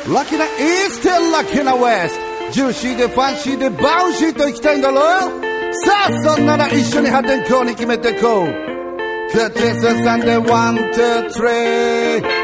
ラッキーなイースト、ラッキーなウェスト、ジューシーでファンシーでバウンシーと行きたいんだろ。さあそんなら一緒に破天荒に決めてこう。Curtis and the 1, 2, 3